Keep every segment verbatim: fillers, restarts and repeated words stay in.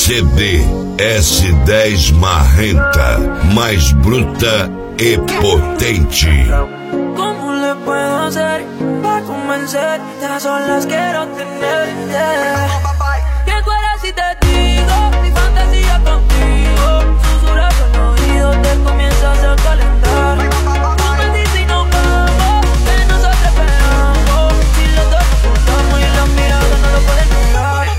C D S dez Marrenta, mais bruta e potente. ¿Cómo le puedo hacer para convencerte? A solas quiero tenerte. ¿Qué tú harás si te digo mi fantasía contigo? Susurras al oído, te comienzas a calentar. Tú me dices y nos vamos, que nosotros esperamos. Si los dos nos juntamos y en la mirada no lo pueden negar.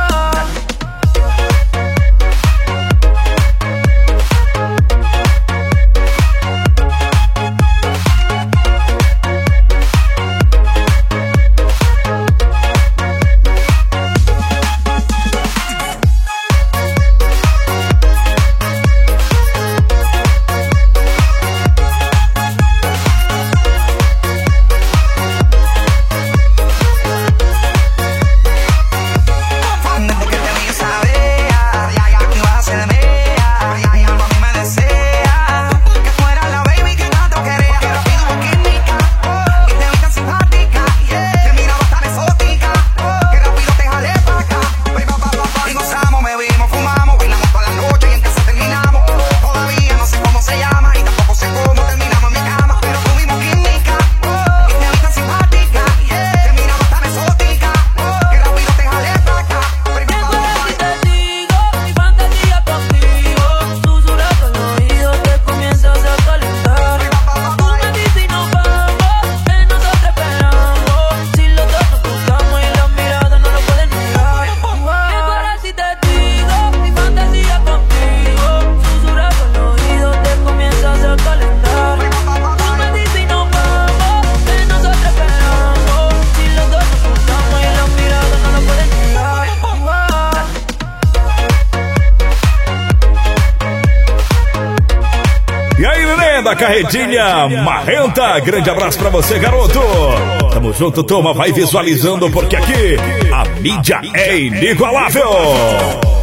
Carretinha Marrenta, grande abraço pra você, garoto. Tamo junto, turma, vai visualizando porque aqui a mídia é inigualável.